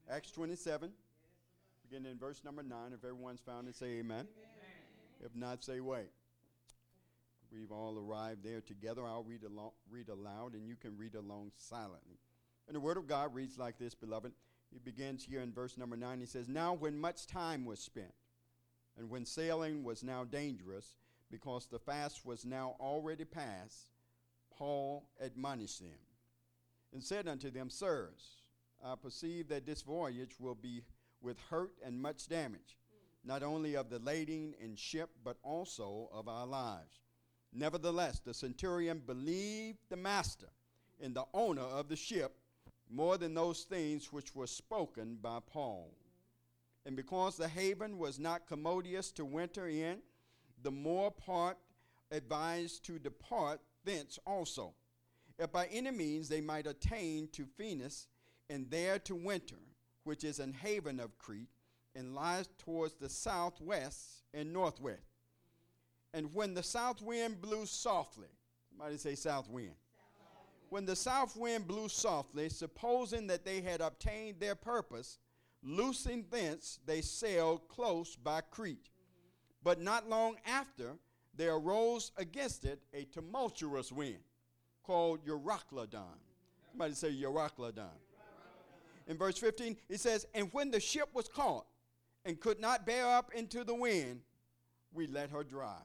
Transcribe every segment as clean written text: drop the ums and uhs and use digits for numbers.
Acts 27, beginning in verse number 9. If everyone's found it, say amen. If not, say wait. We've all arrived there together. I'll read aloud, and you can read along silently. And the Word of God reads like this, beloved. He begins here in verse number 9. He says, "Now when much time was spent, and when sailing was now dangerous, because the fast was now already past, Paul admonished them, and said unto them, Sirs, I perceive that this voyage will be with hurt and much damage, not only of the lading and ship, but also of our lives. Nevertheless, the centurion believed the master and the owner of the ship more than those things which were spoken by Paul. And because the haven was not commodious to winter in, the more part advised to depart thence also, if by any means they might attain to Phoenix, and there to winter, which is an haven of Crete, and lies towards the southwest and northwest. And when the south wind blew softly," somebody say south wind. "When the south wind blew softly, supposing that they had obtained their purpose, loosing thence, they sailed close by Crete. But not long after, there arose against it a tumultuous wind, called Euroclydon." Somebody say Euroclydon. In verse 15, it says, "And when the ship was caught and could not bear up into the wind, we let her dry."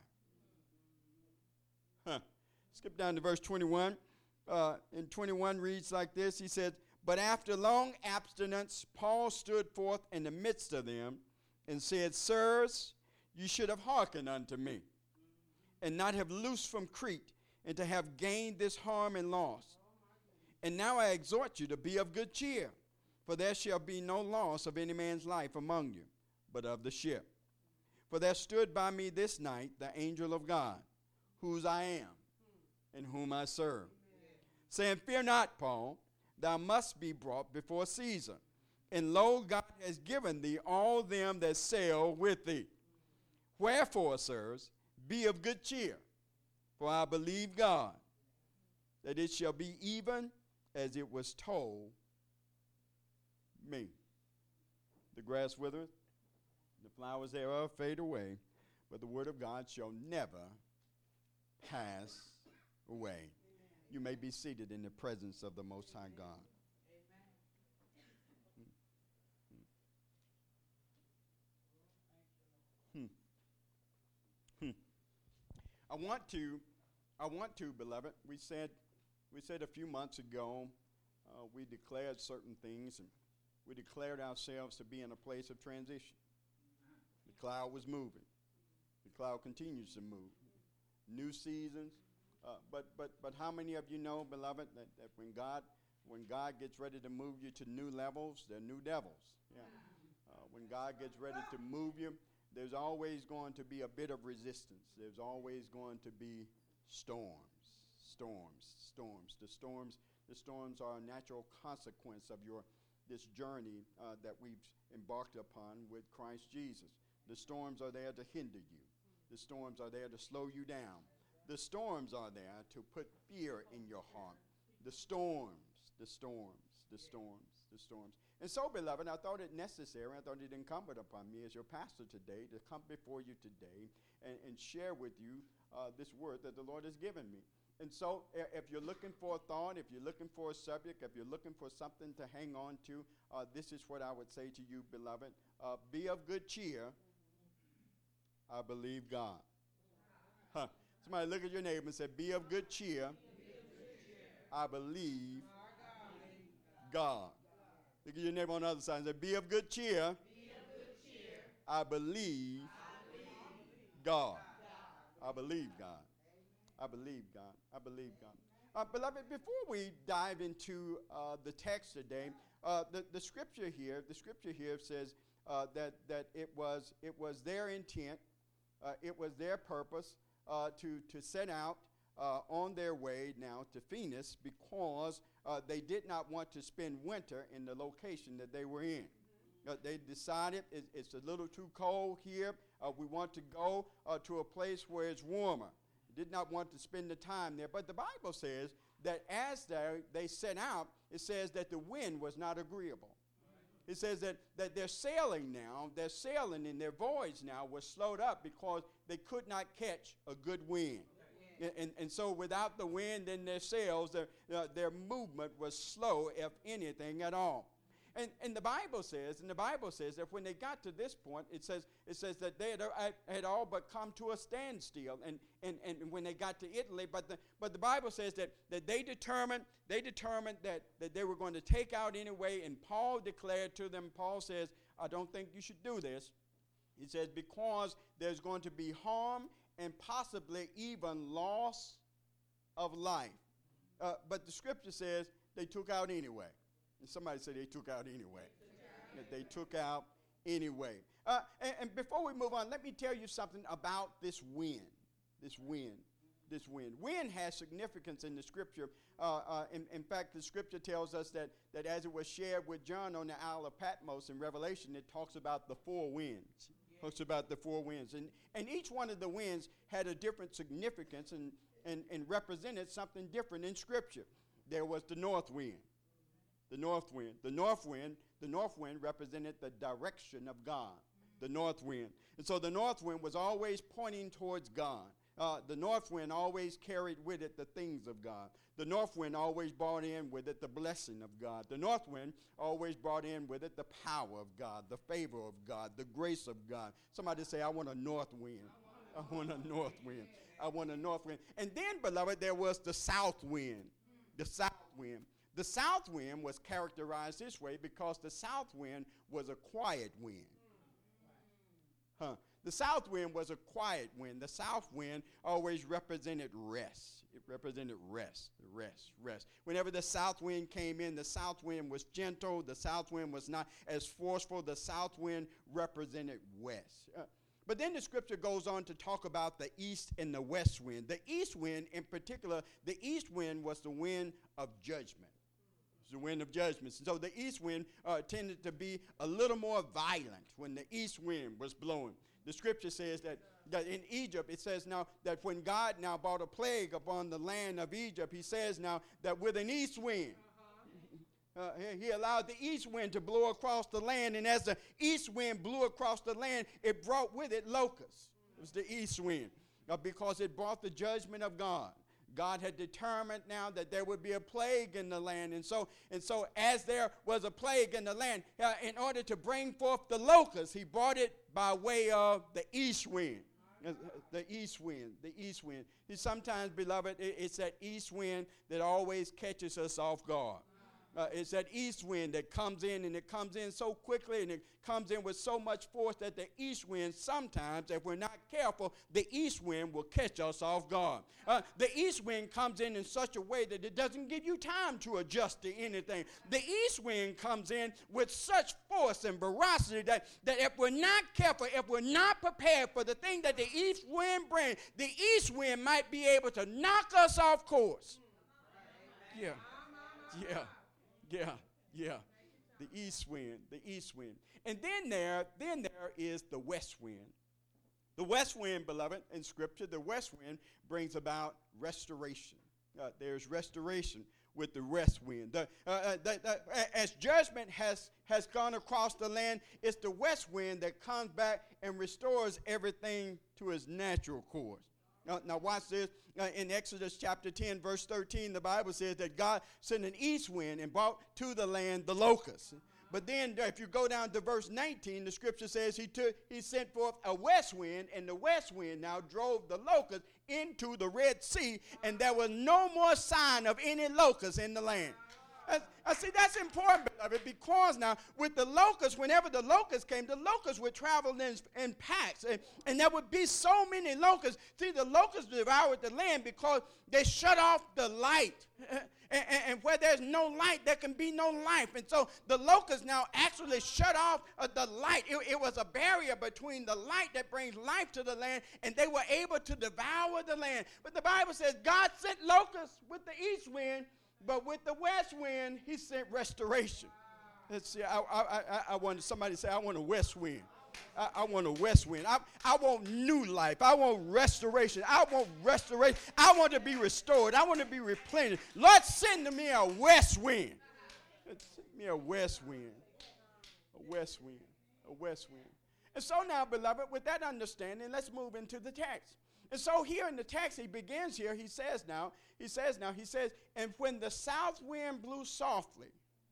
Skip down to verse 21. And 21 reads like this. He said, "But after long abstinence, Paul stood forth in the midst of them and said, Sirs, you should have hearkened unto me, and not have loosed from Crete, and to have gained this harm and loss. And now I exhort you to be of good cheer, for there shall be no loss of any man's life among you, but of the ship. For there stood by me this night the angel of God, whose I am, and whom I serve, saying, Fear not, Paul, thou must be brought before Caesar. And lo, God has given thee all them that sail with thee. Wherefore, sirs, be of good cheer, for I believe God, that it shall be even as it was told me. The grass withereth, the flowers thereof fade away, but the word of God shall never pass away." You may be seated in the presence of the Most High God. I want to, beloved, we said a few months ago, we declared certain things, and we declared ourselves to be in a place of transition. The cloud was moving. The cloud continues to move. New seasons. But how many of you know, beloved, that when God gets ready to move you to new levels, there are new devils. Yeah. When God gets ready to move you, there's always going to be a bit of resistance. There's always going to be storms. The storms are a natural consequence of this journey that we've embarked upon with Christ Jesus. The storms are there to hinder you. The storms are there to slow you down. The storms are there to put fear in your heart. The storms. And so, beloved, I thought it necessary, I thought it incumbent upon me as your pastor today to come before you today and share with you this word that the Lord has given me. And so if you're looking for a thought, if you're looking for a subject, if you're looking for something to hang on to, this is what I would say to you, beloved. Be of good cheer. I believe God. Somebody look at your neighbor and say, be of good cheer. I believe God. Look at your neighbor on the other side and say, be of good cheer. I believe God. I believe God. I believe God. I believe God. Beloved, before we dive into the text today, the scripture here says that it was their intent, it was their purpose to set out on their way now to Phoenix because they did not want to spend winter in the location that they were in. They decided it's a little too cold here. We want to go to a place where it's warmer. Did not want to spend the time there. But the Bible says that as they set out, it says that the wind was not agreeable. it says that they're sailing now. They're sailing, and their voyage now was slowed up because they could not catch a good wind. And so without the wind in their sails, their movement was slow, if anything at all. And the Bible says that when they got to this point, it says that they had all but come to a standstill. And when they got to Italy, but the Bible says that they determined that they were going to take out anyway. And Paul declared to them, Paul says, I don't think you should do this. He says, because there's going to be harm and possibly even loss of life. But the scripture says they took out anyway. And somebody said they took out anyway. They took out anyway. And before we move on, let me tell you something about this wind. This wind. Wind has significance in the scripture. In fact, the scripture tells us that as it was shared with John on the Isle of Patmos in Revelation, it talks about the four winds. Talks about the four winds. And each one of the winds had a different significance and represented something different in Scripture. There was the north wind. The north wind. The north wind represented the direction of God. The north wind. And so the north wind was always pointing towards God. The north wind always carried with it the things of God. The north wind always brought in with it the blessing of God. The north wind always brought in with it the power of God, the favor of God, the grace of God. Somebody say, I want a north wind. I want a north wind. I want a north wind. And then, beloved, there was the south wind. The south wind. The south wind was characterized this way because the south wind was a quiet wind. The south wind was a quiet wind. The south wind always represented rest. It represented rest. Whenever the south wind came in, the south wind was gentle. The south wind was not as forceful. The south wind represented west. But then the scripture goes on to talk about the east and the west wind. The east wind in particular, the east wind was the wind of judgment. It was the wind of judgment. So the east wind tended to be a little more violent when the east wind was blowing. The scripture says that in Egypt, it says now that when God now brought a plague upon the land of Egypt, he says now that with an east wind, he allowed the east wind to blow across the land. And as the east wind blew across the land, it brought with it locusts. It was the east wind because it brought the judgment of God. God had determined now that there would be a plague in the land. And so as there was a plague in the land, in order to bring forth the locusts, he brought it by way of the east wind. The east wind. Sometimes, beloved, it's that east wind that always catches us off guard. It's that east wind that comes in, and it comes in so quickly, and it comes in with so much force that the east wind, sometimes, if we're not careful, the east wind will catch us off guard. The east wind comes in such a way that it doesn't give you time to adjust to anything. The east wind comes in with such force and ferocity that if we're not careful, if we're not prepared for the thing that the east wind brings, the east wind might be able to knock us off course. Yeah. The east wind. And then there is the west wind. The west wind, beloved, in Scripture, the west wind brings about restoration. There's restoration with the west wind. As judgment has gone across the land, it's the west wind that comes back and restores everything to its natural course. Now watch this. In Exodus chapter 10, verse 13, the Bible says that God sent an east wind and brought to the land the locusts. But then if you go down to verse 19, the scripture says he sent forth a west wind, and the west wind now drove the locusts into the Red Sea, and there was no more sign of any locusts in the land. I see that's important, beloved, because now with the locusts, whenever the locusts came, the locusts would travel in packs, and there would be so many locusts. See, the locusts devoured the land because they shut off the light. And where there's no light, there can be no life. And so the locusts now actually shut off the light. It was a barrier between the light that brings life to the land, and they were able to devour the land. But the Bible says God sent locusts with the east wind, but with the west wind, he sent restoration. Let's see, I want somebody to say, I want a west wind. I want a west wind. I want new life. I want restoration. I want restoration. I want to be restored. I want to be replenished. Lord, send to me a west wind. Send me a west wind. west wind, a west wind. And so now, beloved, with that understanding, let's move into the text. And so here in the text, he begins here, he says, and when the south wind blew softly,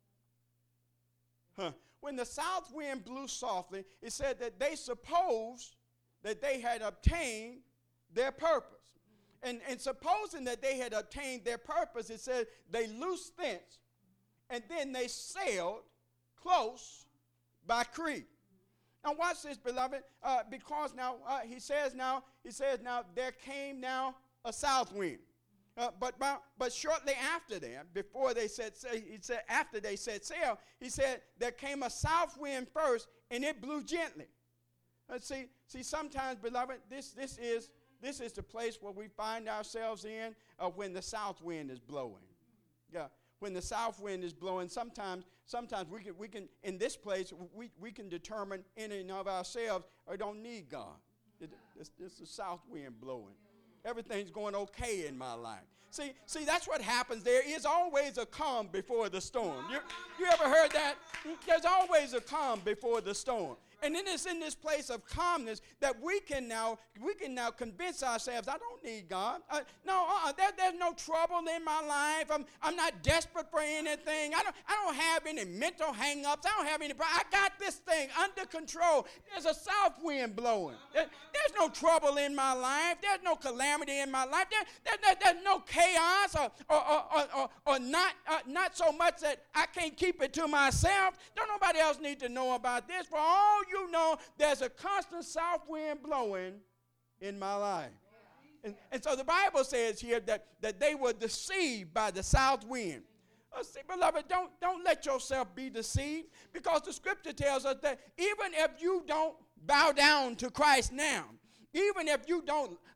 when the south wind blew softly, it said that they supposed that they had obtained their purpose. And supposing that they had obtained their purpose, it said they loosed thence, and then they sailed close by Crete. Now watch this, beloved, because now he says now there came now a south wind. But shortly after that, before they after they set sail, he said there came a south wind first, and it blew gently. See, sometimes, beloved, this is the place where we find ourselves in when the south wind is blowing. Yeah, when the south wind is blowing, sometimes we can in this place we can determine in and of ourselves I don't need God. It's the south wind blowing. Everything's going okay in my life. See, that's what happens. There is always a calm before the storm. You ever heard that? There's always a calm before the storm. And then it's in this place of calmness that we can now convince ourselves, I don't need God. There's no trouble in my life. I'm not desperate for anything. I don't have any mental hang-ups. I don't have any problems. I got this thing under control. There's a south wind blowing. There's no trouble in my life. There's no calamity in my life. There's no chaos or not so much that I can't keep it to myself. Don't nobody else need to know about this. For all you know, there's a constant south wind blowing in my life. And so the Bible says here that they were deceived by the south wind. See, beloved, don't let yourself be deceived, because the scripture tells us that even if you don't bow down to Christ now, even if you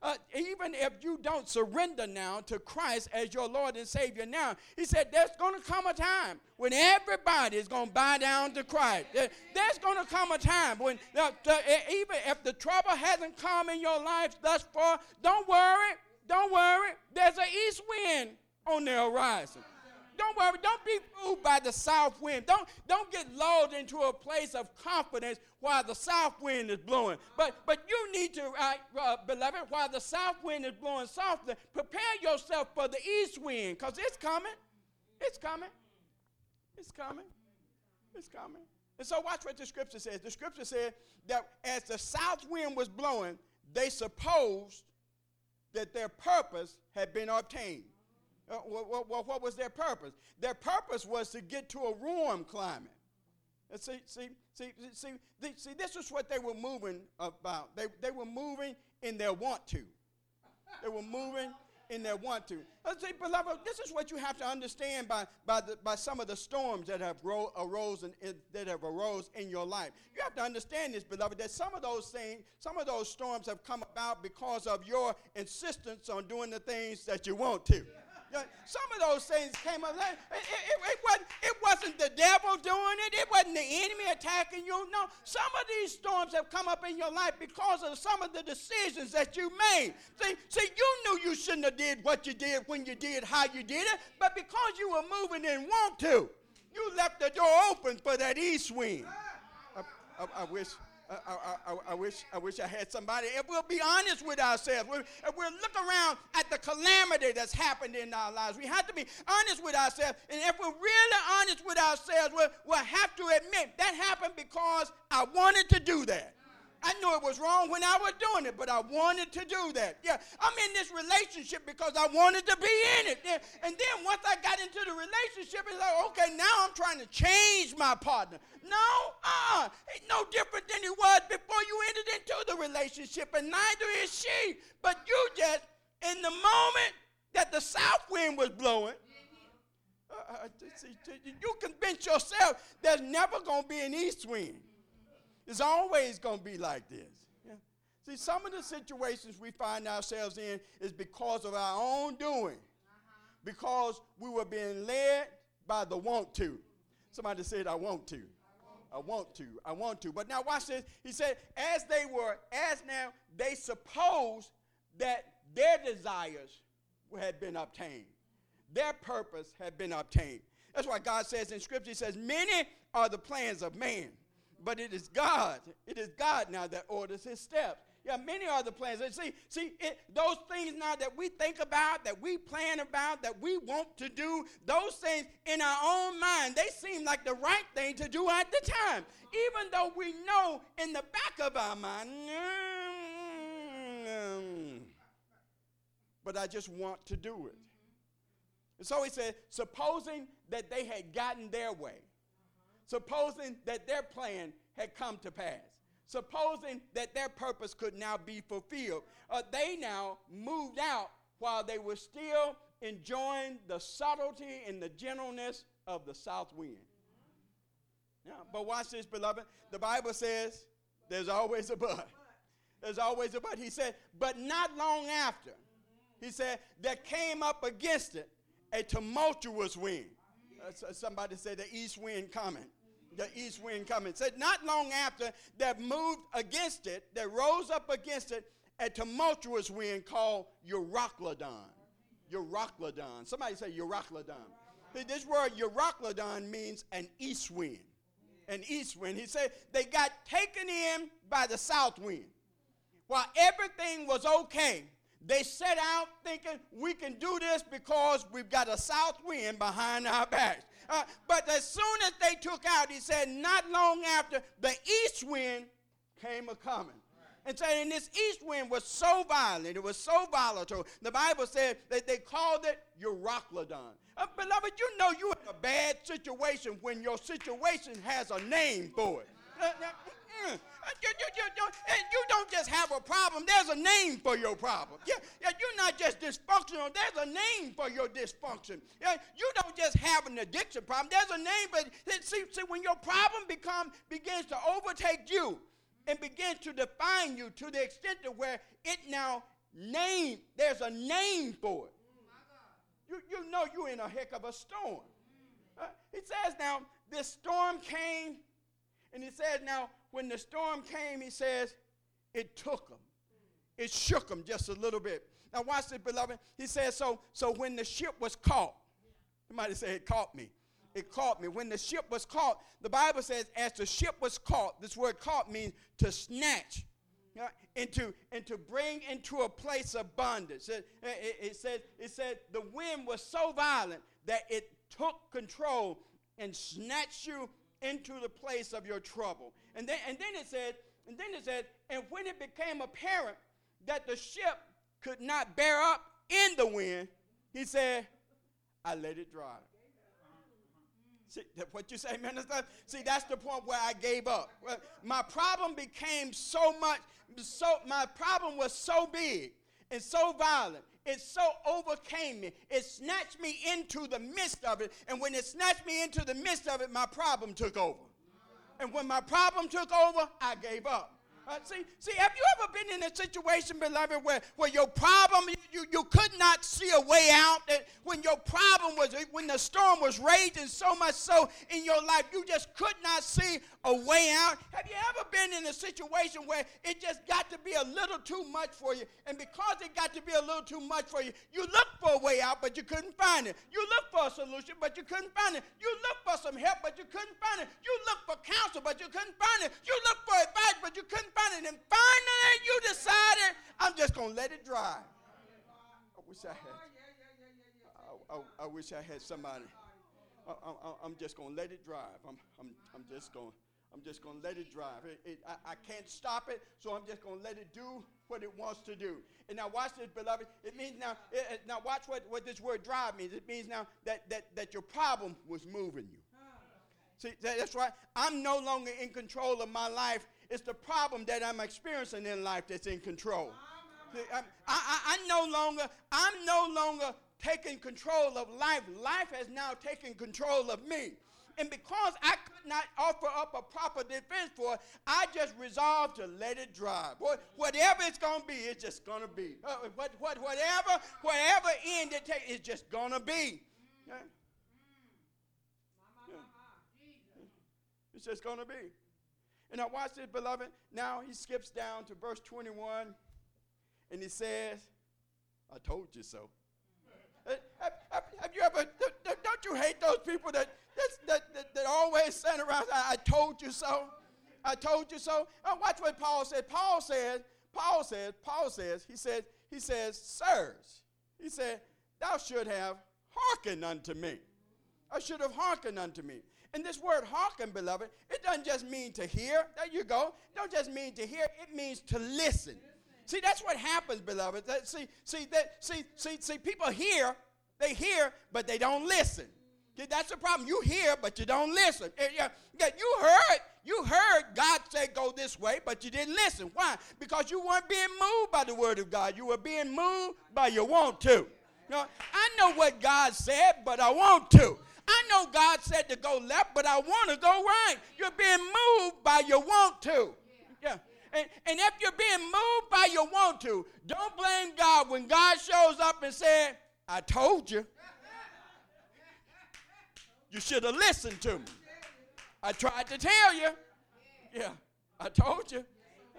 don't surrender now to Christ as your Lord and Savior now, he said there's going to come a time when everybody is going to bow down to Christ. There's going to come a time when even if the trouble hasn't come in your life thus far, don't worry. There's an east wind on the horizon. Don't worry. Don't be fooled by the south wind. Don't get lulled into a place of confidence while the south wind is blowing. But you need to, beloved, while the south wind is blowing softly, prepare yourself for the east wind, because it's coming. It's coming. It's coming. It's coming. And so watch what the scripture says. The scripture said that as the south wind was blowing, they supposed that their purpose had been obtained. What was their purpose? Their purpose was to get to a warm climate. See, this is what they were moving about. They were moving in their want to. They were moving in their want to. See, beloved, this is what you have to understand by some of the storms that have arose in your life. You have to understand this, beloved, that some of those storms have come about because of your insistence on doing the things that you want to. Some of those things came up. It wasn't the devil doing it. It wasn't the enemy attacking you. No, some of these storms have come up in your life because of some of the decisions that you made. See, you knew you shouldn't have did what you did when you did how you did it, but because you were moving and want to, you left the door open for that east wind. I wish I had somebody. If we'll be honest with ourselves, if we'll look around at the calamity that's happened in our lives, we have to be honest with ourselves. And if we're really honest with ourselves, we'll have to admit that happened because I wanted to do that. I knew it was wrong when I was doing it, but I wanted to do that. Yeah, I'm in this relationship because I wanted to be in it. Yeah. And then once I got into the relationship, it's like, okay, now I'm trying to change my partner. No, it's no different than it was before you entered into the relationship, and neither is she. But you just, in the moment that the south wind was blowing, you convince yourself there's never going to be an east wind. It's always going to be like this. Yeah. See, some of the situations we find ourselves in is because of our own doing, because we were being led by the want to. Somebody said, I want to. I want to. But now watch this. He said, they supposed that their desires had been obtained. Their purpose had been obtained. That's why God says in Scripture, he says, many are the plans of man, but it is God. It is God now that orders his steps. Yeah, many are the plans. And those things now that we think about, that we plan about, that we want to do, those things in our own mind, they seem like the right thing to do at the time. Even though we know in the back of our mind, but I just want to do it. And so he said, supposing that they had gotten their way, supposing that their plan had come to pass, supposing that their purpose could now be fulfilled, they now moved out while they were still enjoying the subtlety and the gentleness of the south wind. Yeah, but watch this, beloved. The Bible says there's always a but. There's always a but. He said, but not long after, he said, there came up against it a tumultuous wind. Somebody said the east wind coming. The east wind coming. Said not long after that moved against it, that rose up against it, a tumultuous wind called Euroclydon. Euroclydon. Somebody say Euroclydon. This word Euroclydon means an east wind. An east wind. He said they got taken in by the south wind. While everything was okay, they set out thinking we can do this because we've got a south wind behind our backs. But as soon as they took out, he said, not long after, the east wind came a-coming. And saying this east wind was so violent, it was so volatile, the Bible said that they called it Euroclydon. Beloved, you know you're in a bad situation when your situation has a name for it. You don't just have a problem. There's a name for your problem. You're not just dysfunctional. There's a name for your dysfunction. You don't just have an addiction problem. There's a name. But see, when your problem begins to overtake you and begins to define you to the extent to where it now there's a name for it. You know you're in a heck of a storm. It says now, this storm came, and it says now, when the storm came, he says, it took them. It shook them just a little bit. Now watch this, beloved. He says, so when the ship was caught, somebody say it caught me. It caught me. When the ship was caught, the Bible says, as the ship was caught, this word caught means to snatch, and to bring into a place of bondage. It said the wind was so violent that it took control and snatched you into the place of your trouble. And then it said, and when it became apparent that the ship could not bear up in the wind, he said, I let it drive. See, what you say, minister? See, that's the point where I gave up. My problem became my problem was so big and so violent. It so overcame me. It snatched me into the midst of it. And when it snatched me into the midst of it, my problem took over. And when my problem took over, I gave up. See, have you ever been in a situation, beloved, where your problem, you could not see a way out? When the storm was raging so much so in your life, you just could not see a way out? Have you ever been in a situation where it just got to be a little too much for you? And because it got to be a little too much for you, you looked for a way out, but you couldn't find it. You looked for a solution, but you couldn't find it. You looked for some help, but you couldn't find it. You looked for counsel, but you couldn't find it. You looked for advice, but you couldn't find it. And finally, you decided, I'm just going to let it drive. I wish I had somebody. I'm just going to let it drive. I'm just going to let it drive. I can't stop it, so I'm just going to let it do what it wants to do. And now watch this, beloved. It means now watch what this word drive means. It means now that your problem was moving you. See, that's right. I'm no longer in control of my life. It's the problem that I'm experiencing in life that's in control. See, I'm no longer taking control of life. Life has now taken control of me. And because I could not offer up a proper defense for it, I just resolved to let it drive. Whatever it's going to be, it's just going to be. Whatever end it takes, it's just going to be. Yeah. It's just going to be. And now watch this, beloved. Now he skips down to verse 21, and he says, I told you so. Have you ever, don't you hate those people that always stand around, I told you so? I told you so. Watch what Paul said. Paul says, he says, sirs, he said, thou should have hearkened unto me. I should have hearkened unto me. And this word hearken, beloved, it doesn't just mean to hear. There you go. It don't just mean to hear. It means to listen. See, that's what happens, beloved. See, people hear, they hear, but they don't listen. See, that's the problem. You hear, but you don't listen. You heard God say go this way, but you didn't listen. Why? Because you weren't being moved by the word of God. You were being moved by your want to. I know what God said, but I want to. I know God said to go left, but I want to go right. You're being moved by your want to. Yeah. And if you're being moved by your want to, don't blame God when God shows up and said, I told you. You should have listened to me. I tried to tell you. Yeah, I told you.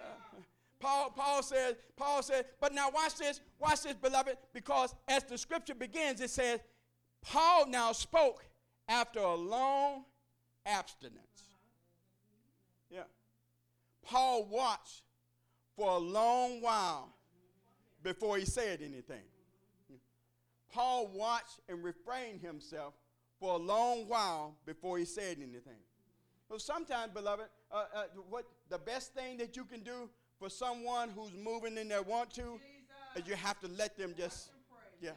Paul said, but now watch this, beloved, because as the scripture begins, it says, Paul now spoke after a long abstinence. Yeah. Paul watched for a long while before he said anything. Paul watched and refrained himself for a long while before he said anything. So sometimes, beloved, what the best thing that you can do for someone who's moving in their want to is you have to let them just, yeah.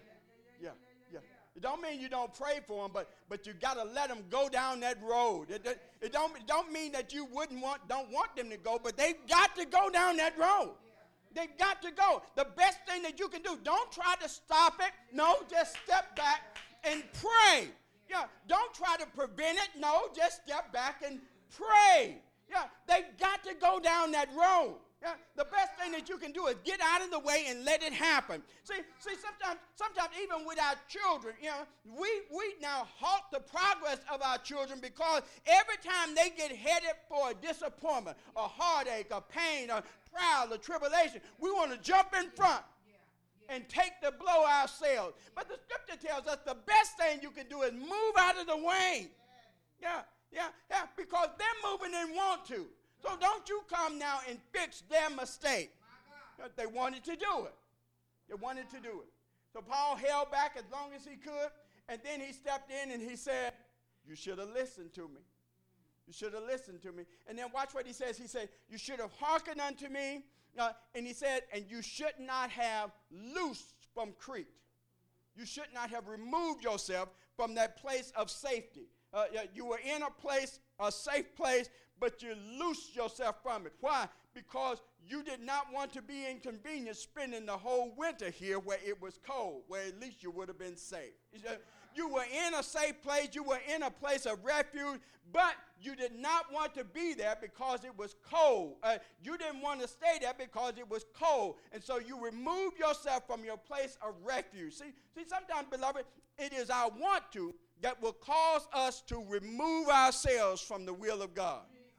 It don't mean you don't pray for them, but you got to let them go down that road. It don't mean that you don't want them to go, but they've got to go down that road. They've got to go. The best thing that you can do, don't try to stop it. No, just step back and pray. Yeah, don't try to prevent it. No, just step back and pray. Yeah, they've got to go down that road. Yeah, the best thing that you can do is get out of the way and let it happen. See, sometimes even with our children, we now halt the progress of our children because every time they get headed for a disappointment, a heartache, a pain, a trial, a tribulation, we want to jump in front and take the blow ourselves. But the scripture tells us the best thing you can do is move out of the way. Yeah, because they're moving and want to. So don't you come now and fix their mistake. They wanted to do it. So Paul held back as long as he could, and then he stepped in and he said, you should have listened to me. You should have listened to me. And then watch what he says. He said, you should have hearkened unto me. And he said, and you should not have loosed from Crete. You should not have removed yourself from that place of safety. You were in a safe place, but you loosed yourself from it. Why? Because you did not want to be inconvenienced spending the whole winter here where it was cold, where at least you would have been safe. You were in a safe place. You were in a place of refuge, but you did not want to be there because it was cold. You didn't want to stay there because it was cold. And so you removed yourself from your place of refuge. See, sometimes, beloved, it is our want to that will cause us to remove ourselves from the will of God.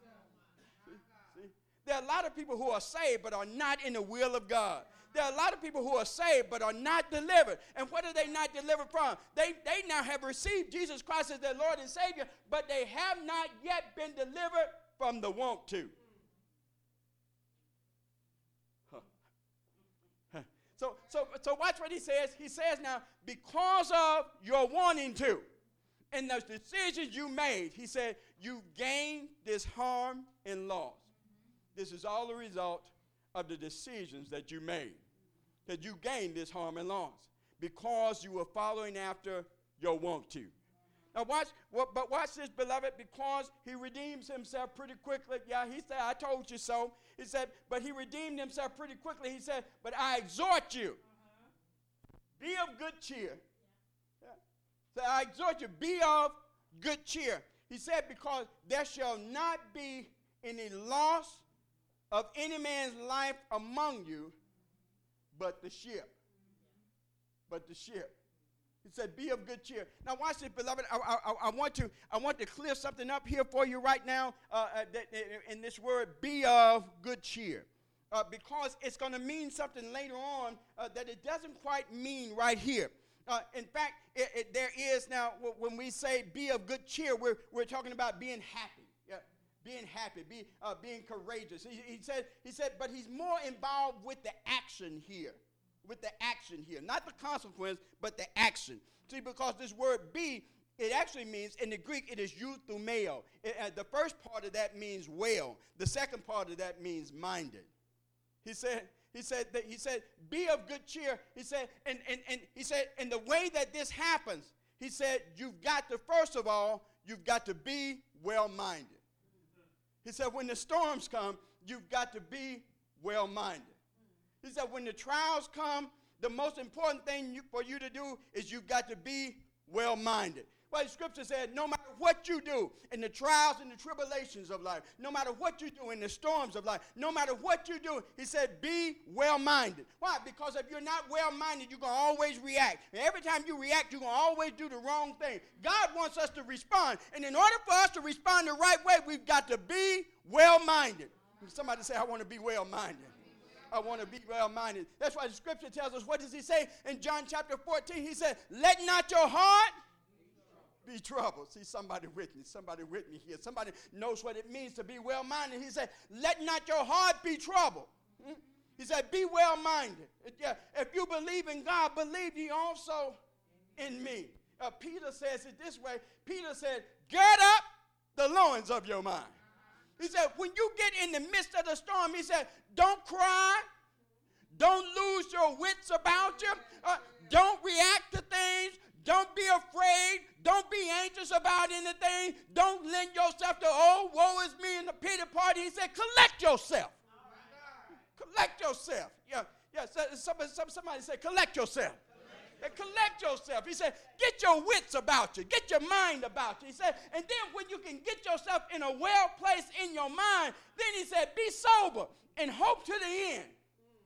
See? There are a lot of people who are saved but are not in the will of God. There are a lot of people who are saved but are not delivered. And what are they not delivered from? They now have received Jesus Christ as their Lord and Savior, but they have not yet been delivered from the want to. So watch what he says. He says now, because of your wanting to, and those decisions you made, he said, you gained this harm and loss. This is all the result of the decisions that you made. That you gained this harm and loss because you were following after your want to. Now watch this, beloved, because he redeems himself pretty quickly. Yeah, he said, I told you so. He said, but he redeemed himself pretty quickly. He said, but I exhort you, be of good cheer. So I exhort you, be of good cheer. He said, because there shall not be any loss of any man's life among you, but the ship. But the ship. He said, be of good cheer. Now watch this, beloved. I want to clear something up here for you right now in this word, be of good cheer. Because it's going to mean something later on that it doesn't quite mean right here. In fact, there is now, when we say be of good cheer, we're talking about being happy. Yeah. being happy, being courageous. He said, but he's more involved with the action here. With the action here. Not the consequence, but the action. See, because this word be, it actually means, in the Greek, it is euthumeo. The first part of that means well. The second part of that means minded. He said, be of good cheer. He said, and he said, and the way that this happens, he said, you've got to, first of all, you've got to be well-minded. He said, when the storms come, you've got to be well-minded. He said, when the trials come, the most important thing for you to do is you've got to be well-minded. Well, the scripture said, no matter what you do in the trials and the tribulations of life, no matter what you do in the storms of life, no matter what you do, he said, be well-minded. Why? Because if you're not well-minded, you're going to always react. And every time you react, you're going to always do the wrong thing. God wants us to respond. And in order for us to respond the right way, we've got to be well-minded. Somebody say, I want to be well-minded. I want to be well-minded. That's why the scripture tells us, what does he say in John chapter 14? He said, let not your heart be troubled. See, somebody with me here. Somebody knows what it means to be well-minded. He said, let not your heart be troubled. He said, be well-minded. If you believe in God, believe ye also in me. Peter says it this way. Peter said, gird up the loins of your mind. He said, when you get in the midst of the storm, he said, don't cry. Don't lose your wits about you. Don't react to things. Don't be afraid. Don't be anxious about anything. Don't lend yourself to, oh, woe is me in the pity party. He said, collect yourself. Collect yourself. Somebody said, collect yourself. Collect yourself. He said, get your wits about you. Get your mind about you. He said, and then when you can get yourself in a well place in your mind, then he said, be sober and hope to the end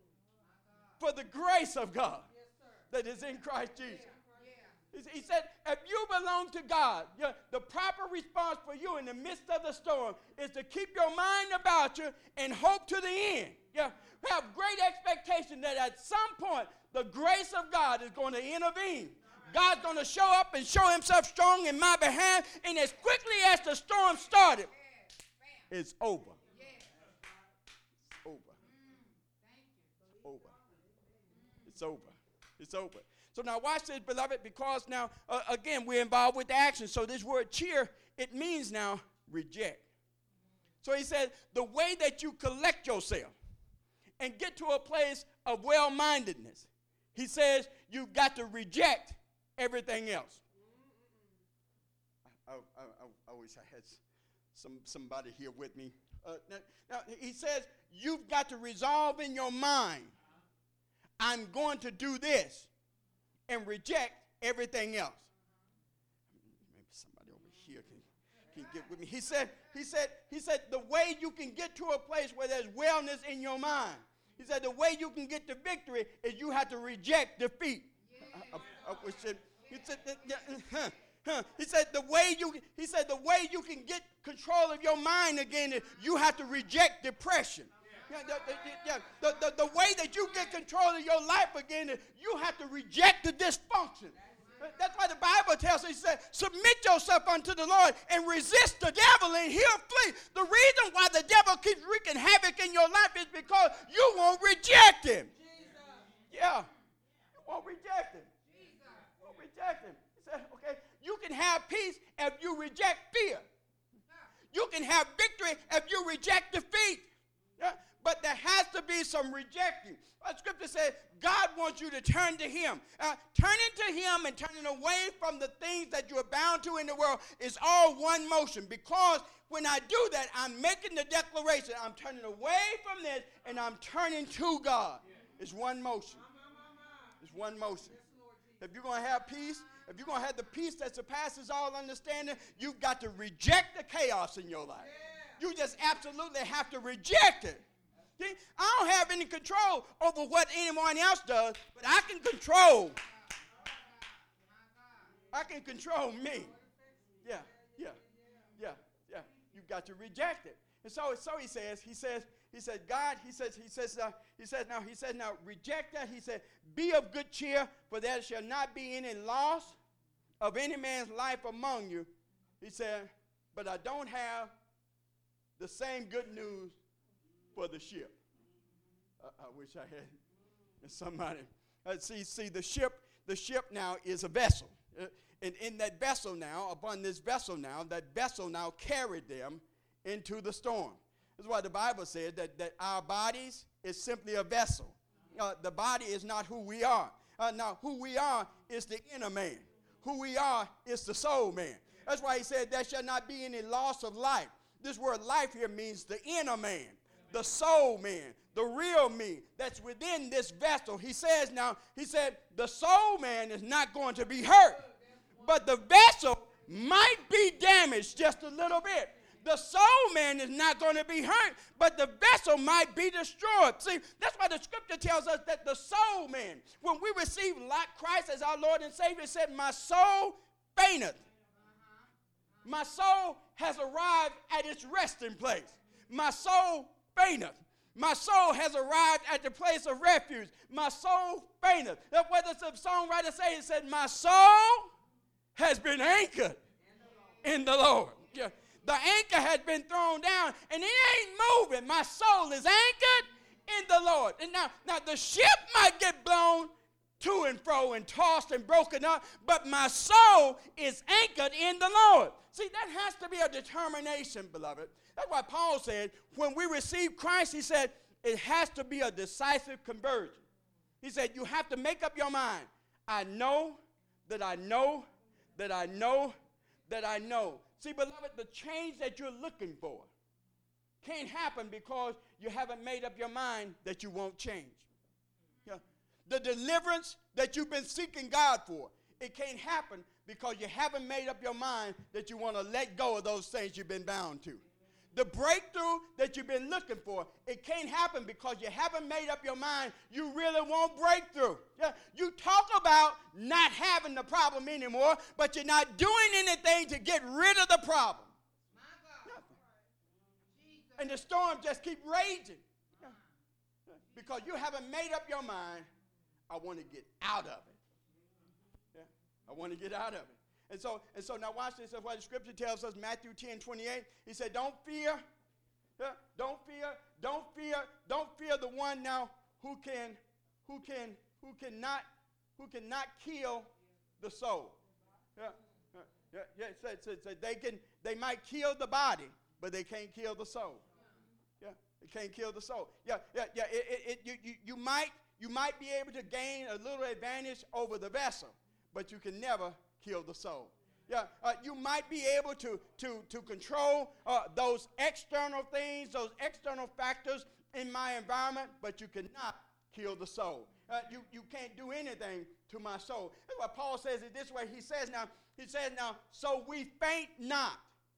for the grace of God that is in Christ Jesus. He said, if you belong to God, the proper response for you in the midst of the storm is to keep your mind about you and hope to the end. Have great expectation that at some point the grace of God is going to intervene. God's going to show up and show himself strong in my behalf. And as quickly as the storm started, it's over. It's over. It's over. It's over. It's over. So now watch this, beloved, because now, again, we're involved with the action. So this word cheer, it means now reject. So he said, the way that you collect yourself and get to a place of well-mindedness, he says you've got to reject everything else. I wish I had somebody here with me. Now, he says you've got to resolve in your mind, I'm going to do this, and reject everything else. Maybe somebody over here can get with me. He said the way you can get to a place where there's wellness in your mind, he said the way you can get to victory is you have to reject defeat. He said the way you can get control of your mind again is you have to reject depression. The way that you get control of your life again is you have to reject the dysfunction. That's why the Bible tells us, he said, submit yourself unto the Lord and resist the devil and he'll flee. The reason why the devil keeps wreaking havoc in your life is because you won't reject him. Yeah. You won't reject him. You won't reject him. He said, okay, you can have peace if you reject fear. You can have victory if you reject defeat. Yeah? But there has to be some rejecting. The scripture says God wants you to turn to him. Turning to him and turning away from the things that you're bound to in the world is all one motion. Because when I do that, I'm making the declaration. I'm turning away from this and I'm turning to God. It's one motion. It's one motion. If you're going to have peace, if you're going to have the peace that surpasses all understanding, you've got to reject the chaos in your life. You just absolutely have to reject it. See, I don't have any control over what anyone else does, but I can control. I can control me. Yeah. You've got to reject it. And so he says, now reject that. He said, be of good cheer, for there shall not be any loss of any man's life among you. He said, but I don't have the same good news for the ship. I wish I had somebody. See, the ship now is a vessel. And in that vessel now, upon this vessel now, that vessel now carried them into the storm. That's why the Bible says that our bodies is simply a vessel. The body is not who we are. Now, who we are is the inner man. Who we are is the soul man. That's why he said there shall not be any loss of life. This word life here means the inner man, the soul man, the real me that's within this vessel. He said the soul man is not going to be hurt, but the vessel might be damaged just a little bit. The soul man is not going to be hurt, but the vessel might be destroyed. See, that's why the scripture tells us that the soul man, when we receive Christ as our Lord and Savior, said, my soul fainteth. My soul has arrived at its resting place. My soul fainteth. My soul has arrived at the place of refuge. My soul fainteth. That's what the songwriter said. He said, my soul has been anchored in the Lord. Yeah. The anchor has been thrown down, and it ain't moving. My soul is anchored in the Lord. And now the ship might get blown to and fro and tossed and broken up, but my soul is anchored in the Lord. See, that has to be a determination, beloved. That's why Paul said, when we receive Christ, he said, it has to be a decisive conversion. He said, you have to make up your mind. I know that I know that I know that I know. See, beloved, the change that you're looking for can't happen because you haven't made up your mind that you won't change. Yeah. The deliverance that you've been seeking God for, it can't happen because you haven't made up your mind that you want to let go of those things you've been bound to. The breakthrough that you've been looking for, it can't happen because you haven't made up your mind you really want breakthrough. Yeah. You talk about not having the problem anymore, but you're not doing anything to get rid of the problem. And the storm just keeps raging. Yeah. Because you haven't made up your mind, I want to get out of it. Yeah. I want to get out of it. And so now watch this. That's why the scripture tells us, Matthew 10:28, he said, don't fear, don't fear the one now who cannot kill the soul. They might kill the body, but they can't kill the soul. Yeah, they can't kill the soul. You might be able to gain a little advantage over the vessel, but you can never kill the soul. Yeah, you might be able to control those external things, those external factors in my environment, but you cannot kill the soul. You can't do anything to my soul. That's why Paul says it this way. He says now, so we faint not.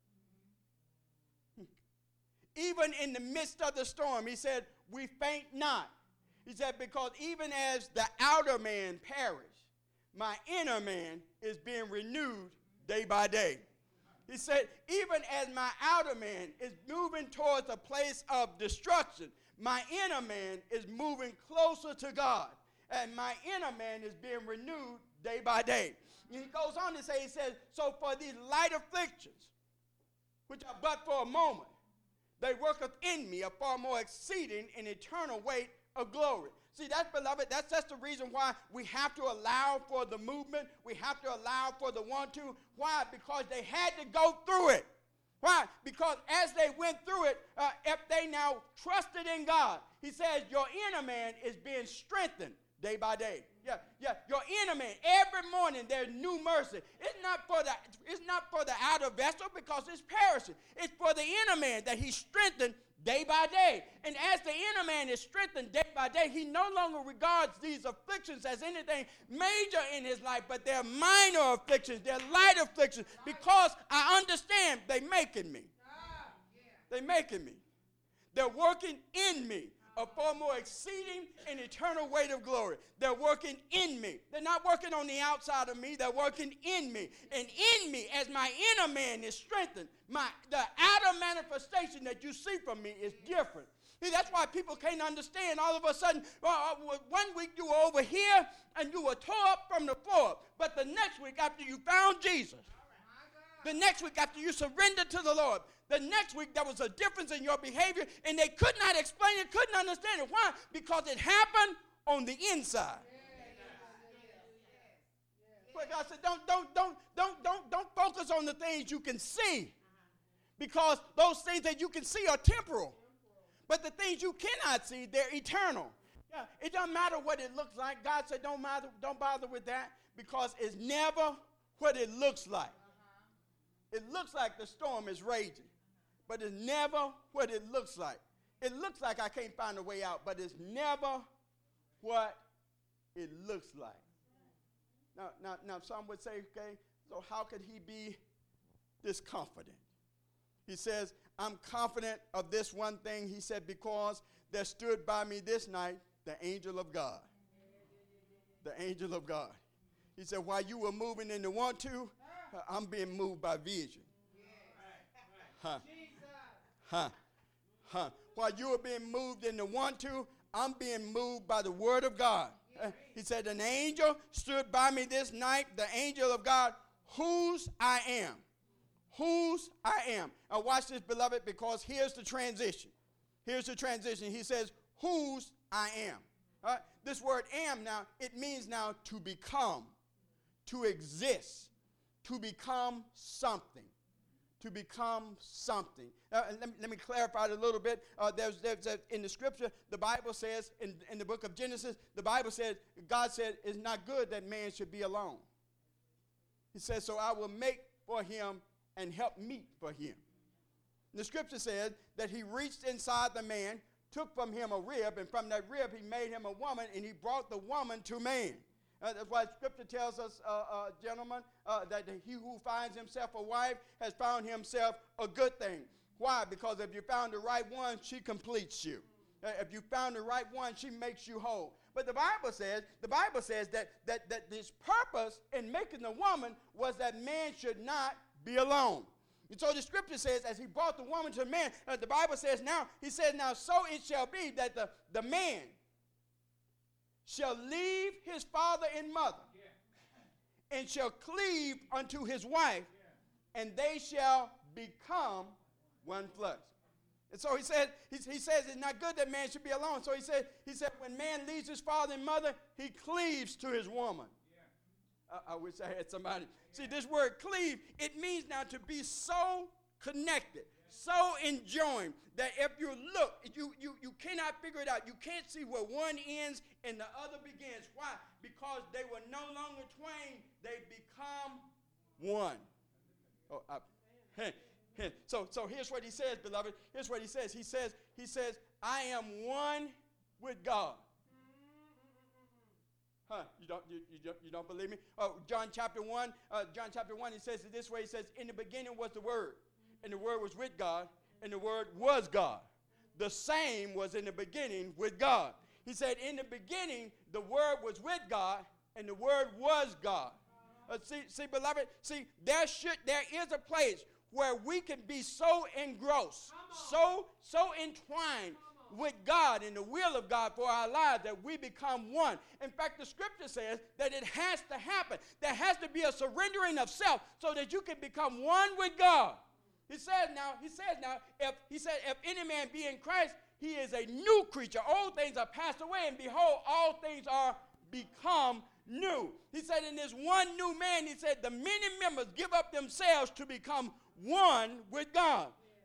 Even in the midst of the storm, he said, we faint not. He said, because even as the outer man perished, my inner man is being renewed day by day. He said, even as my outer man is moving towards a place of destruction, my inner man is moving closer to God. And my inner man is being renewed day by day. And he goes on to say, he says, so for these light afflictions, which are but for a moment, they worketh in me a far more exceeding and eternal weight of glory. See, that's, beloved, that's the reason why we have to allow for the movement. We have to allow for the 1-2. Why? Because they had to go through it. Why? Because as they went through it, if they now trusted in God, he says your inner man is being strengthened day by day. Yeah, your inner man. Every morning there's new mercy. It's not for the outer vessel because it's perishing. It's for the inner man that he's strengthened day by day. And as the inner man is strengthened day by day, he no longer regards these afflictions as anything major in his life, but they're minor afflictions, they're light afflictions, because I understand they're making me. They're making me. They're working in me. A far more exceeding and eternal weight of glory. They're working in me. They're not working on the outside of me. They're working in me. And in me, as my inner man is strengthened, the outer manifestation that you see from me is different. See, that's why people can't understand. All of a sudden, 1 week you were over here and you were tore up from the floor. But the next week after you found Jesus, the next week after you surrendered to the Lord, the next week there was a difference in your behavior, and they could not explain it, couldn't understand it. Why? Because it happened on the inside. But God said, don't focus on the things you can see, because those things that you can see are temporal. But the things you cannot see, they're eternal. Yeah, it doesn't matter what it looks like. God said, don't bother with that, because it's never what it looks like. It looks like the storm is raging, but it's never what it looks like. It looks like I can't find a way out, but it's never what it looks like. Now, some would say, okay, so how could he be this confident? He says, I'm confident of this one thing. He said, because there stood by me this night the angel of God. The angel of God. He said, while you were moving in the want to, I'm being moved by vision. While you were being moved in the want to, I'm being moved by the word of God. He said, an angel stood by me this night, the angel of God, whose I am. Whose I am. Now watch this, beloved, because here's the transition. Here's the transition. He says, whose I am. This word am now, it means now to become, to exist, to become something. To become something. Let me clarify it a little bit. There's in the scripture, the Bible says, in the book of Genesis, the Bible says, God said, it's not good that man should be alone. He says, so I will make for him and help meet for him. The scripture says that he reached inside the man, took from him a rib, and from that rib he made him a woman, and he brought the woman to man. That's why Scripture tells us, gentlemen, that he who finds himself a wife has found himself a good thing. Why? Because if you found the right one, she completes you. If you found the right one, she makes you whole. But the Bible says that this purpose in making the woman was that man should not be alone. And so the Scripture says, as he brought the woman to man, the Bible says now, he says, now so it shall be that the man shall leave his father and mother, and shall cleave unto his wife, and they shall become one flesh. And so he says it's not good that man should be alone. So he said when man leaves his father and mother, he cleaves to his woman. I wish I had somebody. See, this word cleave, it means now to be so connected, so enjoined, that if you look, you cannot figure it out. You can't see where one ends and the other begins. Why? Because they were no longer twain. They become one. So here's what he says, beloved. Here's what he says. He says, I am one with God. You don't believe me? John chapter 1, he says it this way. He says, in the beginning was the Word, and the Word was with God, and the Word was God. The same was in the beginning with God. He said, in the beginning, the Word was with God, and the Word was God. See, beloved, there is a place where we can be so engrossed, so entwined with God and the will of God for our lives that we become one. In fact, the Scripture says that it has to happen. There has to be a surrendering of self so that you can become one with God. He says now, if any man be in Christ, he is a new creature. Old things are passed away, and behold, all things are become new. He said in this one new man, he said the many members give up themselves to become one with God.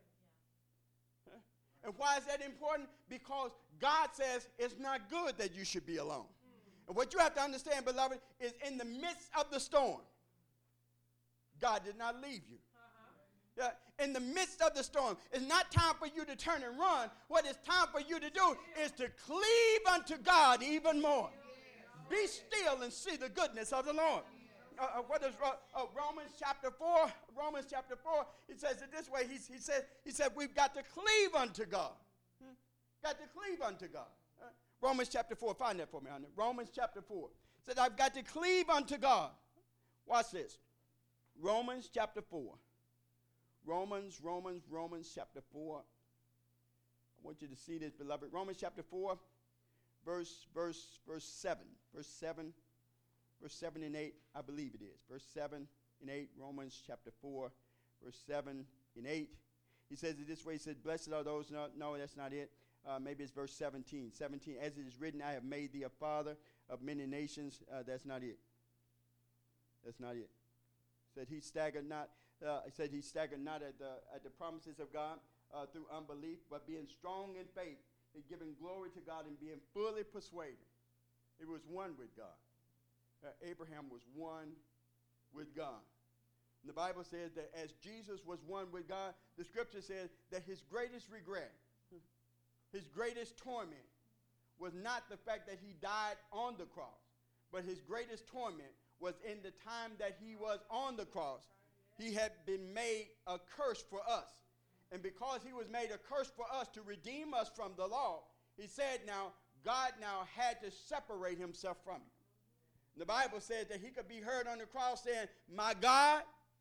And why is that important? Because God says it's not good that you should be alone. And what you have to understand, beloved, is in the midst of the storm, God did not leave you. Yeah, in the midst of the storm, it's not time for you to turn and run. What it's time for you to do is to cleave unto God even more. Be still and see the goodness of the Lord. What is Romans chapter 4? Romans chapter 4, he says it this way. He said we've got to cleave unto God. Got to cleave unto God. Romans chapter 4, find that for me, honey. Romans chapter 4. Said I've got to cleave unto God. Watch this. Romans chapter 4. Romans chapter 4. I want you to see this, beloved. Romans chapter 4, verse 7. Verse 7 and 8, I believe it is. Verse 7 and 8, Romans chapter 4, verse 7 and 8. He says it this way. He said, blessed are those. No, that's not it. Maybe it's verse 17. 17, as it is written, I have made thee a father of many nations. That's not it. That's not it. Said he staggered not. He staggered not at the promises of God through unbelief, but being strong in faith, and giving glory to God, and being fully persuaded. It was one with God. Abraham was one with God. And the Bible says that as Jesus was one with God, the scripture says that his greatest regret, his greatest torment, was not the fact that he died on the cross, but his greatest torment was in the time that he was on the cross. He had been made a curse for us. And because he was made a curse for us to redeem us from the law, he said now, God now had to separate himself from him. The Bible says that he could be heard on the cross saying, my God,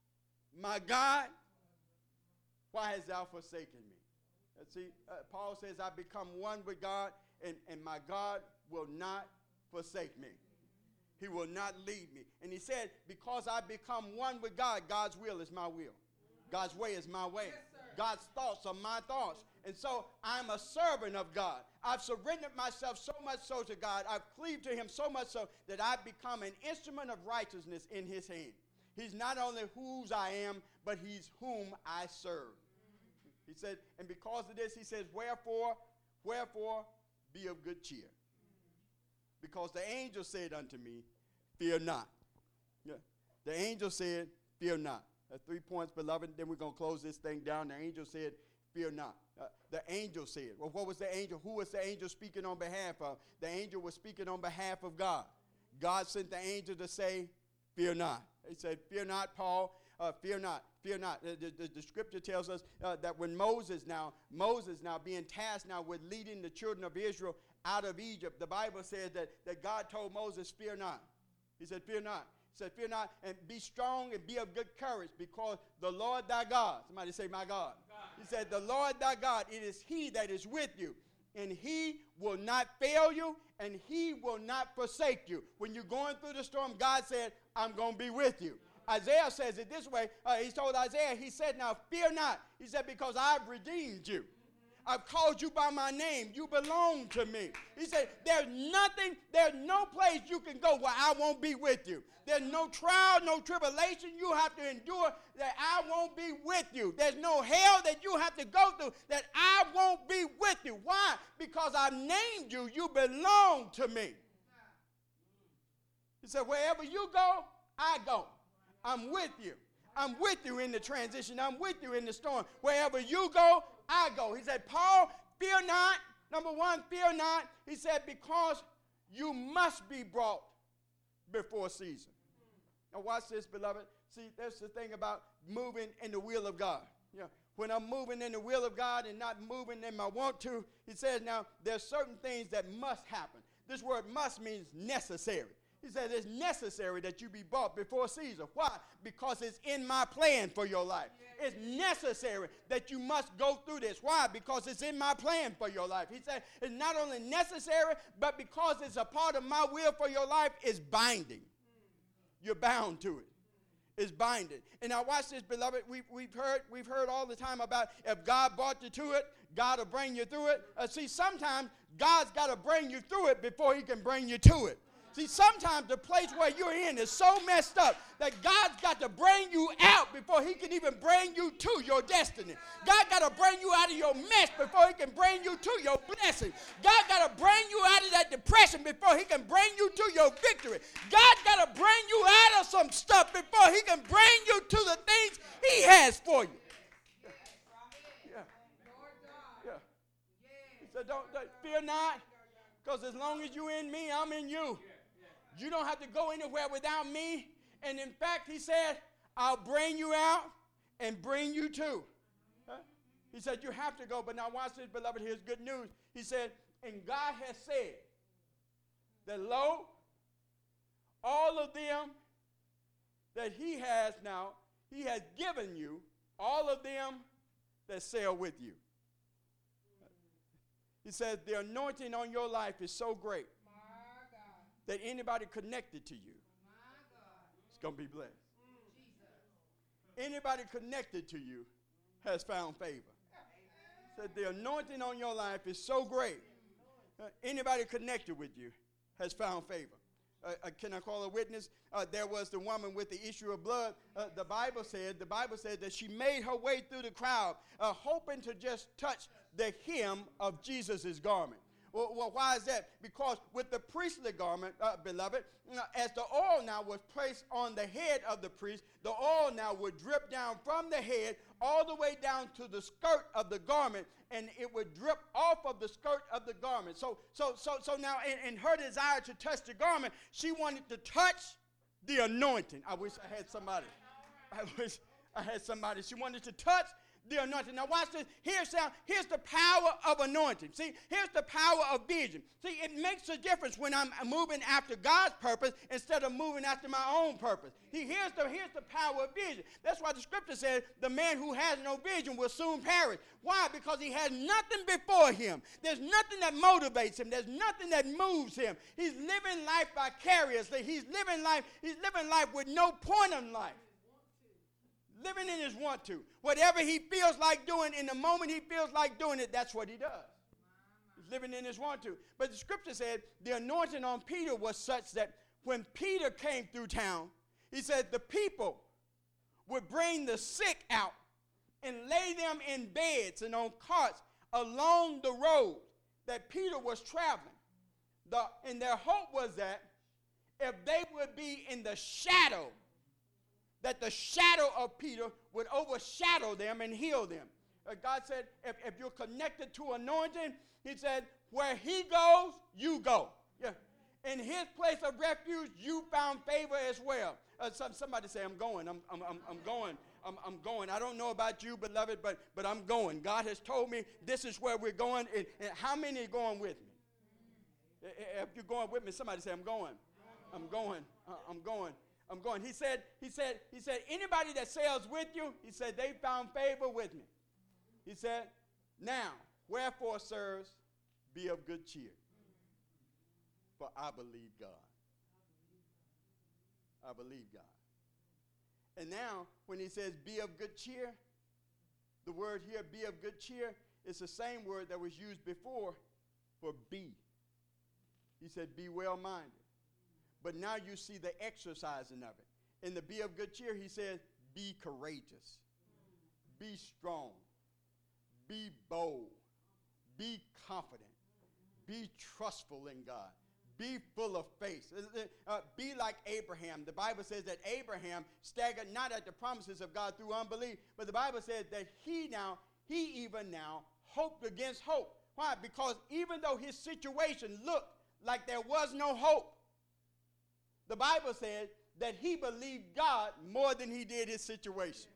why hast thou forsaken me? See, Paul says, I become one with God, and my God will not forsake me. He will not leave me. And he said, because I become one with God, God's will is my will. God's way is my way. Yes, God's thoughts are my thoughts. And so I'm a servant of God. I've surrendered myself so much so to God. I've cleaved to him so much so that I've become an instrument of righteousness in his hand. He's not only whose I am, but he's whom I serve. He said, and because of this, he says, wherefore, be of good cheer. Because the angel said unto me, fear not. Yeah. The angel said, fear not. 3 points, beloved. Then we're going to close this thing down. The angel said, fear not. The angel said. Well, what was the angel? Who was the angel speaking on behalf of? The angel was speaking on behalf of God. God sent the angel to say, fear not. He said, fear not, Paul. Fear not. Fear not. The scripture tells us that when Moses now being tasked now with leading the children of Israel out of Egypt, the Bible says that God told Moses, fear not. He said, fear not. He said, fear not, and be strong and be of good courage, because the Lord thy God, somebody say, my God. He said, the Lord thy God, it is he that is with you, and he will not fail you, and he will not forsake you. When you're going through the storm, God said, I'm going to be with you. Isaiah says it this way. He told Isaiah, he said, now fear not. He said, because I've redeemed you. I've called you by my name. You belong to me. He said, there's no place you can go where I won't be with you. There's no trial, no tribulation you have to endure that I won't be with you. There's no hell that you have to go through that I won't be with you. Why? Because I've named you. You belong to me. He said, wherever you go, I go. I'm with you. I'm with you in the transition. I'm with you in the storm. Wherever you go, I go. He said, Paul, fear not. Number one, fear not. He said, because you must be brought before Caesar. Now watch this, beloved. See, that's the thing about moving in the will of God. Yeah. When I'm moving in the will of God and not moving in my want to, he says now there's certain things that must happen. This word must means necessary. He said it's necessary that you be brought before Caesar. Why? Because it's in my plan for your life. It's necessary that you must go through this. Why? Because it's in my plan for your life. He said it's not only necessary, but because it's a part of my will for your life, it's binding. You're bound to it. It's binding. And now watch this, beloved. We've heard all the time about if God brought you to it, God will bring you through it. See, sometimes God's got to bring you through it before he can bring you to it. See, sometimes the place where you're in is so messed up that God's got to bring you out before he can even bring you to your destiny. God got to bring you out of your mess before he can bring you to your blessing. God got to bring you out of that depression before he can bring you to your victory. God got to bring you out of some stuff before he can bring you to the things he has for you. Yeah. Yeah. He said, don't fear not, because as long as you're in me, I'm in you. You don't have to go anywhere without me. And in fact, he said, I'll bring you out and bring you to. Huh? He said, you have to go. But now watch this, beloved. Here's good news. He said, and God has said that, lo, all of them that he has now, he has given you, all of them that sail with you. He said, the anointing on your life is so great that anybody connected to you is going to be blessed. Anybody connected to you has found favor. Said the anointing on your life is so great. Anybody connected with you has found favor. Can I call a witness? There was the woman with the issue of blood. The Bible said that she made her way through the crowd, hoping to just touch the hem of Jesus' garment. Well, why is that? Because with the priestly garment, beloved, as the oil now was placed on the head of the priest, the oil now would drip down from the head all the way down to the skirt of the garment, and it would drip off of the skirt of the garment. So now in her desire to touch the garment, she wanted to touch the anointing. I wish I had somebody. She wanted to touch the anointing. Now watch this. Here's the power of anointing. See, here's the power of vision. See, it makes a difference when I'm moving after God's purpose instead of moving after my own purpose. Here's the power of vision. That's why the scripture says the man who has no vision will soon perish. Why? Because he has nothing before him. There's nothing that motivates him. There's nothing that moves him. He's living life vicariously. He's living life with no point in life. Living in his want to. Whatever he feels like doing, in the moment he feels like doing it, that's what he does. He's living in his want to. But the scripture said the anointing on Peter was such that when Peter came through town, he said the people would bring the sick out and lay them in beds and on carts along the road that Peter was traveling. And their hope was that if they would be in the shadow, that the shadow of Peter would overshadow them and heal them. God said, if you're connected to anointing, he said, where he goes, you go. Yeah. In his place of refuge, you found favor as well. Somebody say, I'm going. I'm going. I'm going. I don't know about you, beloved, but I'm going. God has told me this is where we're going. And how many are going with me? If you're going with me, somebody say, I'm going. I'm going. I'm going. I'm going. He said, anybody that sails with you, he said, they found favor with me. He said, now, wherefore, sirs, be of good cheer, for I believe God. I believe God. And now, when he says be of good cheer, the word here, be of good cheer, is the same word that was used before for be. He said, be well-minded. But now you see the exercising of it. In the be of good cheer, he says, be courageous, be strong, be bold, be confident, be trustful in God, be full of faith. Be like Abraham. The Bible says that Abraham staggered not at the promises of God through unbelief, but the Bible says that he even now hoped against hope. Why? Because even though his situation looked like there was no hope, the Bible said that he believed God more than he did his situation.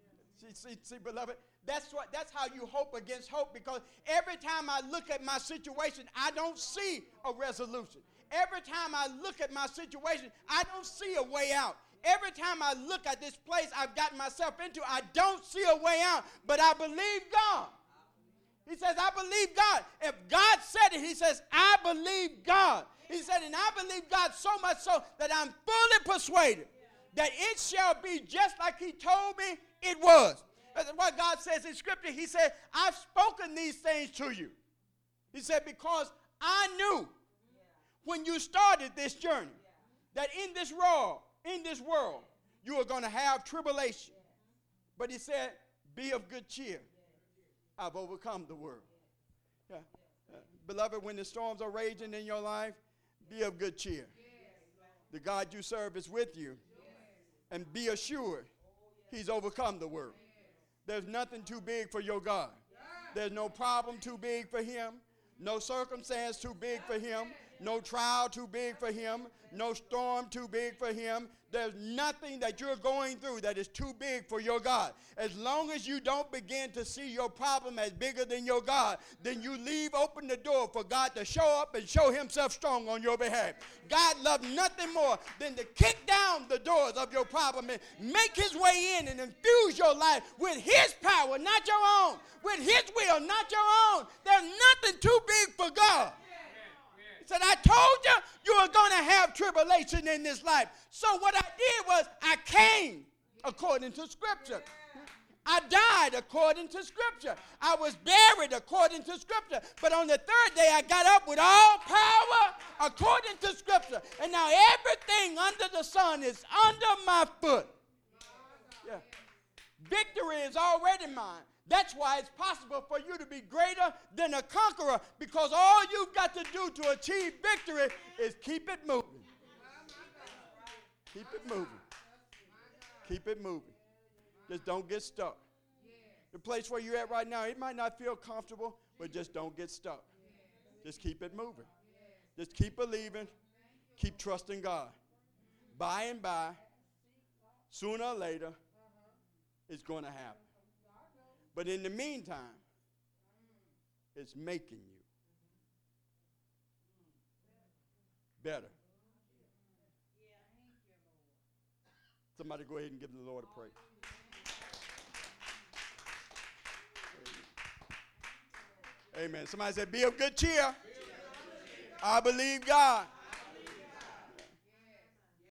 See, beloved, that's how you hope against hope, because every time I look at my situation, I don't see a resolution. Every time I look at my situation, I don't see a way out. Every time I look at this place I've gotten myself into, I don't see a way out, but I believe God. He says, I believe God. If God said it, he says, I believe God. He said, and I believe God so much so that I'm fully persuaded that it shall be just like he told me it was. That's what God says in Scripture. He said, I've spoken these things to you. He said, because I knew when you started this journey that in this world, you are going to have tribulation. But he said, be of good cheer. I've overcome the world. Yeah. Beloved, when the storms are raging in your life, be of good cheer. The God you serve is with you. And be assured he's overcome the world. There's nothing too big for your God. There's no problem too big for him. No circumstance too big for him. No trial too big for him. No storm too big for him. There's nothing that you're going through that is too big for your God. As long as you don't begin to see your problem as bigger than your God, then you leave open the door for God to show up and show himself strong on your behalf. God loves nothing more than to kick down the doors of your problem and make his way in and infuse your life with his power, not your own. With his will, not your own. There's nothing too big for God. He said, I told you were going to have tribulation in this life. So what I did was I came according to Scripture. I died according to Scripture. I was buried according to Scripture. But on the third day, I got up with all power according to Scripture. And now everything under the sun is under my foot. Yeah. Victory is already mine. That's why it's possible for you to be greater than a conqueror, because all you've got to do to achieve victory is keep it moving. Keep it moving. Keep it moving. Just don't get stuck. The place where you're at right now, it might not feel comfortable, but just don't get stuck. Just keep it moving. Just keep believing. Keep trusting God. By and by, sooner or later, it's going to happen. But in the meantime, it's making you better. Somebody go ahead and give the Lord a praise. Amen. Somebody said, be of good cheer. I believe God.